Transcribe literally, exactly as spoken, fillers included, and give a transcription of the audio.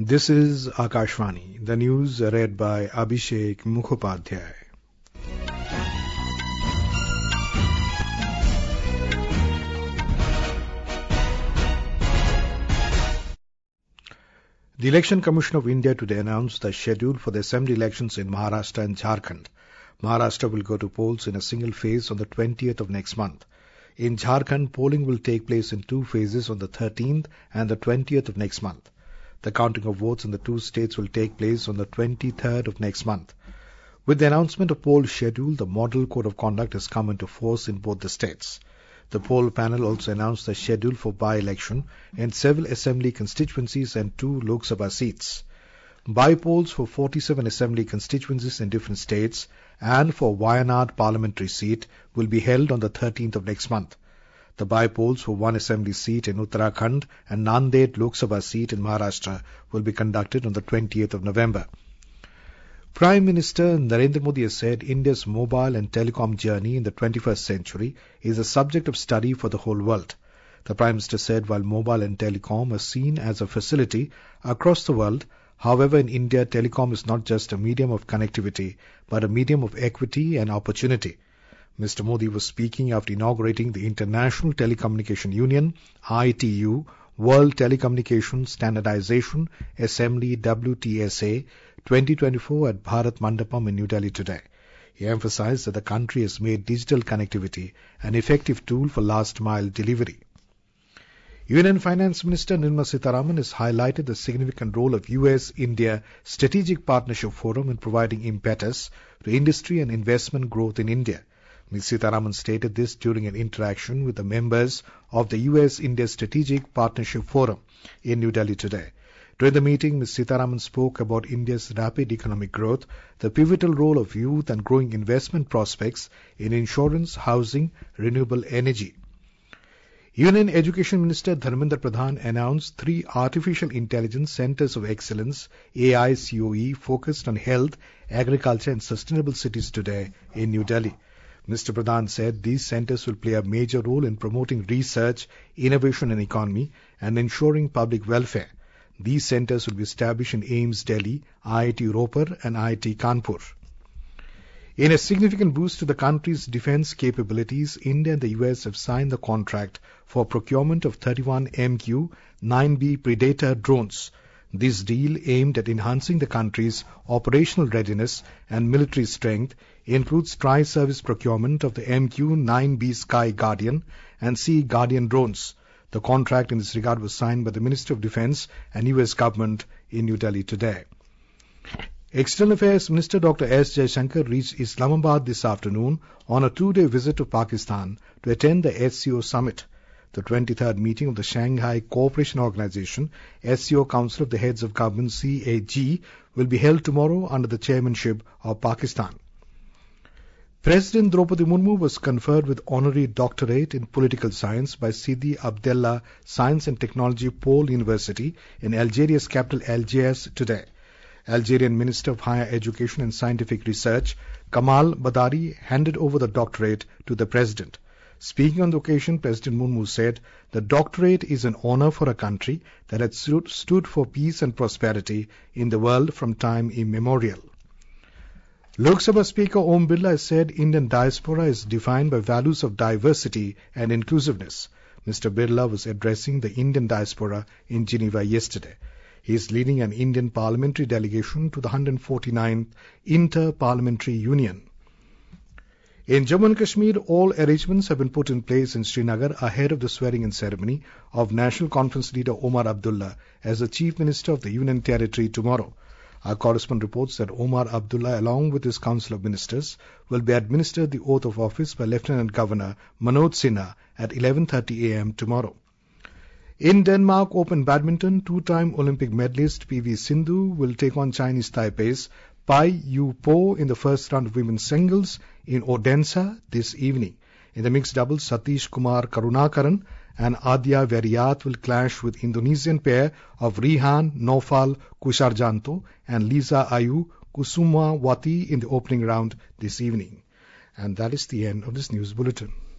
This is Akashvani, the news read by Abhishek Mukhopadhyay. The Election Commission of India today announced the schedule for the assembly elections in Maharashtra and Jharkhand. Maharashtra will go to polls in a single phase on the twentieth of next month. In Jharkhand, polling will take place in two phases on the thirteenth and the twentieth of next month. The counting of votes in the two states will take place on the twenty-third of next month. With the announcement of poll schedule, the model code of conduct has come into force in both the states. The poll panel also announced the schedule for by-election in several assembly constituencies and two Lok Sabha seats. By-polls for forty-seven assembly constituencies in different states and for Wayanad parliamentary seat will be held on the thirteenth of next month. The by-polls for one assembly seat in Uttarakhand and Nanded Lok Sabha seat in Maharashtra will be conducted on the twentieth of November. Prime Minister Narendra Modi has said India's mobile and telecom journey in the twenty-first century is a subject of study for the whole world. The Prime Minister said while mobile and telecom are seen as a facility across the world, however, in India, telecom is not just a medium of connectivity, but a medium of equity and opportunity. Mister Modi was speaking after inaugurating the International Telecommunication Union, I T U, World Telecommunications Standardization Assembly W T S A twenty twenty-four at Bharat Mandapam in New Delhi today. He emphasized that the country has made digital connectivity an effective tool for last-mile delivery. Union Finance Minister Nirmala Sitharaman has highlighted the significant role of U S India Strategic Partnership Forum in providing impetus to industry and investment growth in India. Miz Sitharaman stated this during an interaction with the members of the U S India Strategic Partnership Forum in New Delhi today. During the meeting, Miz Sitharaman spoke about India's rapid economic growth, the pivotal role of youth and growing investment prospects in insurance, housing, renewable energy. Union Education Minister Dharmendra Pradhan announced three Artificial Intelligence Centers of Excellence, A I C O E, focused on health, agriculture and sustainable cities today in New Delhi. Mister Pradhan said these centers will play a major role in promoting research, innovation and economy and ensuring public welfare. These centers will be established in AIIMS Delhi, I I T Ropar and I I T Kanpur. In a significant boost to the country's defense capabilities, India and the U S have signed the contract for procurement of thirty-one M Q nine B Predator drones. This deal, aimed at enhancing the country's operational readiness and military strength, includes tri-service procurement of the M Q nine B Sky Guardian and Sea Guardian drones. The contract in this regard was signed by the Ministry of Defense and U S government in New Delhi today. External Affairs Minister Doctor S. Jaishankar reached Islamabad this afternoon on a two-day visit to Pakistan to attend the S C O summit. The twenty-third meeting of the Shanghai Cooperation Organization, S C O Council of the Heads of Government C A G, will be held tomorrow under the chairmanship of Pakistan. President Draupadi Murmu was conferred with honorary doctorate in political science by Sidi Abdallah Science and Technology Pole University in Algeria's capital Algiers today. Algerian Minister of Higher Education and Scientific Research, Kamal Badari, handed over the doctorate to the President. Speaking on the occasion, President Murmu said, the doctorate is an honor for a country that had stood, stood for peace and prosperity in the world from time immemorial. Lok Sabha Speaker Om Birla has said Indian diaspora is defined by values of diversity and inclusiveness. Mister Birla was addressing the Indian diaspora in Geneva yesterday. He is leading an Indian parliamentary delegation to the one hundred forty-ninth Inter-Parliamentary Union. In Jammu and Kashmir, all arrangements have been put in place in Srinagar ahead of the swearing-in ceremony of National Conference leader Omar Abdullah as the Chief Minister of the Union Territory tomorrow. Our correspondent reports that Omar Abdullah, along with his Council of Ministers, will be administered the oath of office by Lieutenant Governor Manoj Sinha at eleven thirty a m tomorrow. In Denmark Open Badminton, two-time Olympic medalist P V Sindhu will take on Chinese Taipei's Pai Yu Po in the first round of women's singles in Odense this evening. In the mixed doubles, Satish Kumar Karunakaran and Adya Variat will clash with Indonesian pair of Rihan Naufal Kusarjanto and Lisa Ayu Kusumawati in the opening round this evening. And that is the end of this news bulletin.